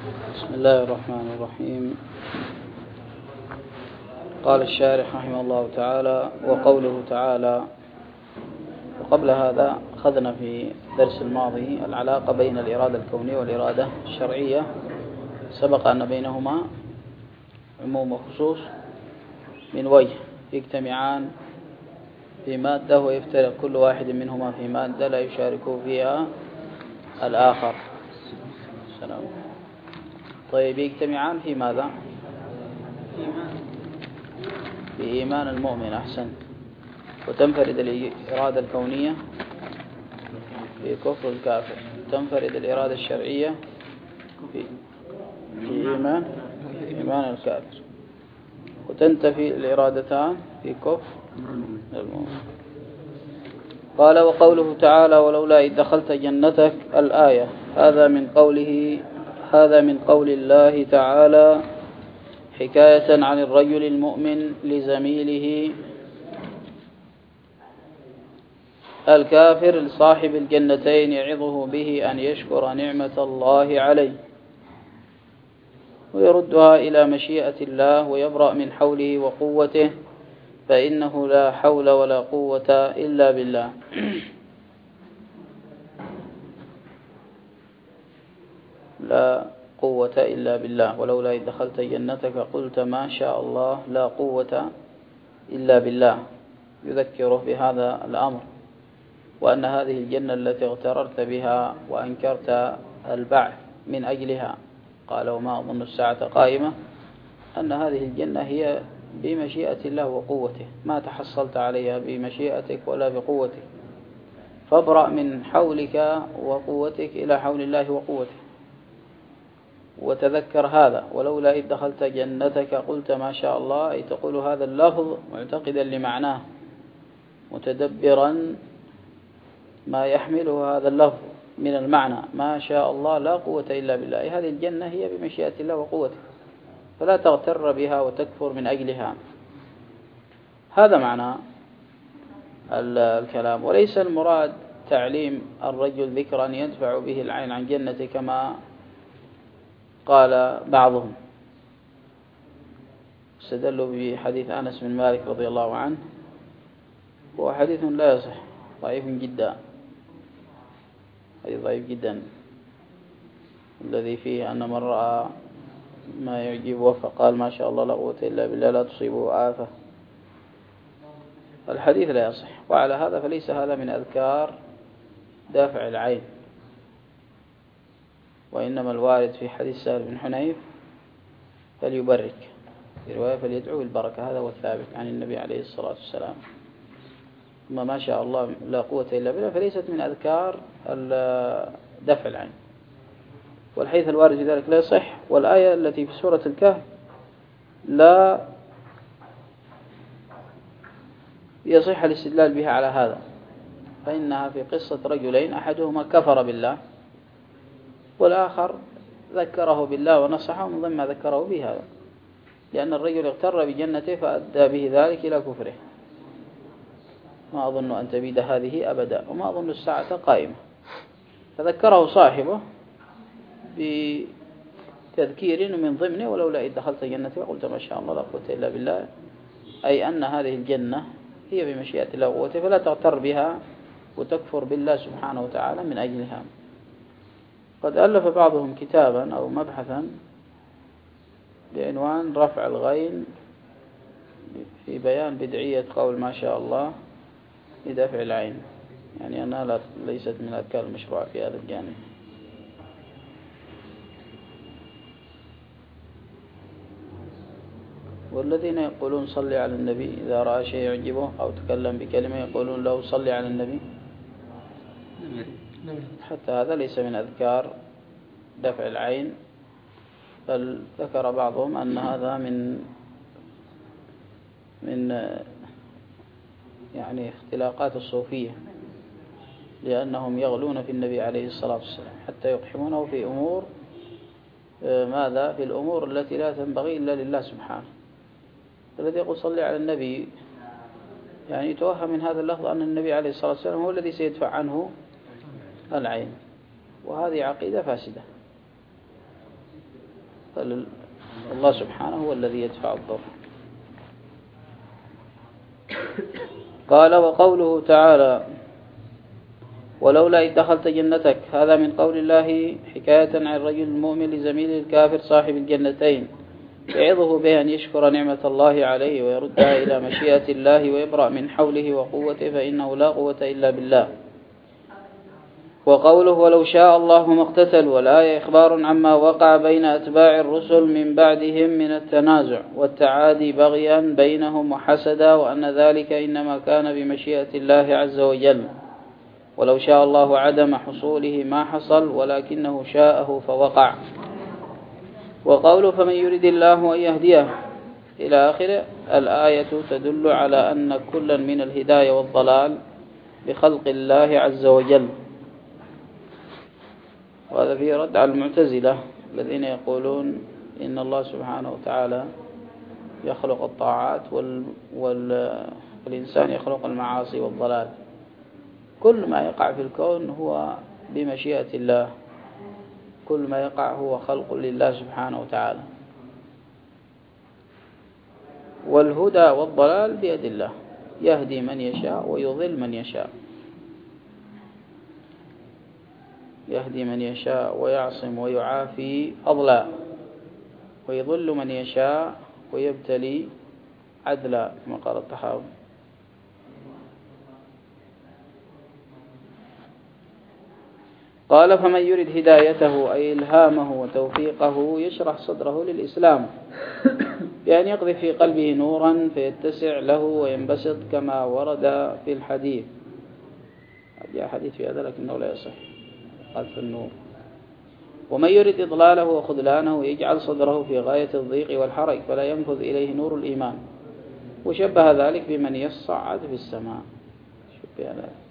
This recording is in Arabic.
بسم الله الرحمن الرحيم. قال الشارح رحمه الله تعالى: وقوله تعالى. وقبل هذا أخذنا في الدرس الماضي العلاقة بين الإرادة الكونية والإرادة الشرعية. سبق أن بينهما عموم وخصوص من وجه يجتمعان في مادة ويفترق كل واحد منهما في مادة لا يشارك فيها الآخر. السلام. طيب، يجتمعان في ماذا؟ في إيمان المؤمن. أحسنت. وتنفرد الإرادة الكونية في كفر الكافر. تنفرد الإرادة الشرعية في إيمان الكافر. وتنتفي الإرادتان في كفر المؤمن. قال: وقوله تعالى: ولولا إذ دخلت جنتك. الآية. هذا من قول الله تعالى حكاية عن الرجل المؤمن لزميله الكافر لصاحب الجنتين يعظه به أن يشكر نعمة الله عليه ويردها إلى مشيئة الله ويبرأ من حوله وقوته، فإنه لا حول ولا قوة إلا بالله. لا قوة إلا بالله. ولولا إذ دخلت جنتك قلت ما شاء الله لا قوة إلا بالله. يذكره بهذا الأمر، وأن هذه الجنة التي اغتررت بها وأنكرت البعث من أجلها، قال: وما أظن الساعة قائمة، أن هذه الجنة هي بمشيئة الله وقوته، ما تحصلت عليها بمشيئتك ولا بقوتك، فابرأ من حولك وقوتك إلى حول الله وقوته. وتذكر هذا: ولولا إذ دخلت جنتك قلت ما شاء الله، أي تقول هذا اللفظ معتقدا لمعناه، متدبرا ما يحمله هذا اللفظ من المعنى، ما شاء الله لا قوة إلا بالله، أي هذه الجنة هي بمشيئة الله وقوته، فلا تغتر بها وتكفر من أجلها. هذا معنى الكلام. وليس المراد تعليم الرجل ذكرا يدفع به العين عن جنته كما قال بعضهم، استدلوا بحديث أنس بن مالك رضي الله عنه، وهو حديث لا يصح، ضعيف جدا، حديث ضعيف جدا، الذي فيه أن من رأى ما يعجبه فقال ما شاء الله لا قوة إلا بالله لا تصيبه آفة. الحديث لا يصح، وعلى هذا فليس هذا من أذكار دافع العين، وإنما الوارد في حديث سهل بن حنيف فليبرك، في رواية فليدعو بالبركة، هذا هو الثابت عن النبي عليه الصلاة والسلام. ثم ما شاء الله لا قوة إلا بالله فليست من أذكار دفع العين، والحديث الوارد في ذلك لا يصح. والآية التي في سورة الكهف لا يصح الاستدلال بها على هذا، فإنها في قصة رجلين، أحدهما كفر بالله والآخر ذكره بالله ونصحه، من ضمن ما ذكره به هذا، لأن الرجل اغتر بجنته فأدى به ذلك إلى كفره. ما أظن أن تبيد هذه أبدا، وما أظن الساعة قائمة، فذكره صاحبه بتذكير من ضمنه: ولولا إذ دخلت جنتك وقلت ما شاء الله لا قوة إلا بالله، أي أن هذه الجنة هي بمشيئة الله وقوته، فلا تغتر بها وتكفر بالله سبحانه وتعالى من أجلها. قد ألف بعضهم كتابا أو مبحثا بعنوان رفع الغين في بيان بدعية قول ما شاء الله لدفع العين، يعني أنها ليست من الأذكار المشروعة في هذا الجانب. والذين يقولون صلي على النبي إذا رأى شيء يعجبه أو تكلم بكلمة يقولون له صلي على النبي، حتى هذا ليس من أذكار دفع العين، بل ذكر بعضهم أن هذا من يعني اختلاقات الصوفية، لأنهم يغلون في النبي عليه الصلاة والسلام حتى يقحمونه في أمور ماذا؟ في الأمور التي لا تنبغي إلا لله سبحانه. الذي يقول صلي على النبي يعني يتوهم من هذا اللفظ أن النبي عليه الصلاة والسلام هو الذي سيدفع عنه العين، وهذه عقيدة فاسدة. الله سبحانه هو الذي يدفع الضر. قال وقوله تعالى ولولا إذ دخلت جنتك، هذا من قول الله حكاية عن الرجل المؤمن لزميله الكافر صاحب الجنتين، يعظه به أن يشكر نعمة الله عليه ويردها إلى مشيئة الله ويبرأ من حوله وقوته، فإنه لا قوة إلا بالله. وقوله ولو شاء الله ما اقتتلوا، والآية إخبار عما وقع بين أتباع الرسل من بعدهم من التنازع والتعادي بغيا بينهم وحسدا، وأن ذلك إنما كان بمشيئة الله عز وجل، ولو شاء الله عدم حصوله ما حصل ولكنه شاءه فوقع. وقوله فمن يريد الله أن يهديه إلى آخر الآية تدل على أن كلا من الهداية والضلال بخلق الله عز وجل. وهذا فيه رد على المعتزلة الذين يقولون إن الله سبحانه وتعالى يخلق الطاعات والإنسان يخلق المعاصي والضلال. كل ما يقع في الكون هو بمشيئة الله، كل ما يقع هو خلق لله سبحانه وتعالى، والهدى والضلال بيد الله، يهدي من يشاء ويضل من يشاء، يهدي من يشاء ويعصم ويعافي أضلا، ويضل من يشاء ويبتلي عدلا كما قال الطحاوي. قال فمن يرد هدايته أي إلهامه وتوفيقه يشرح صدره للإسلام بأن يقذف في قلبه نورا فيتسع له وينبسط كما ورد في الحديث. جاء حديث في هذا لكنه لا يصح، قال في النور. ومن يرد إضلاله وخذلانه يجعل صدره في غاية الضيق والحرج فلا ينفذ إليه نور الإيمان، وشبه ذلك بمن يصعد في السماء. شبه ذلك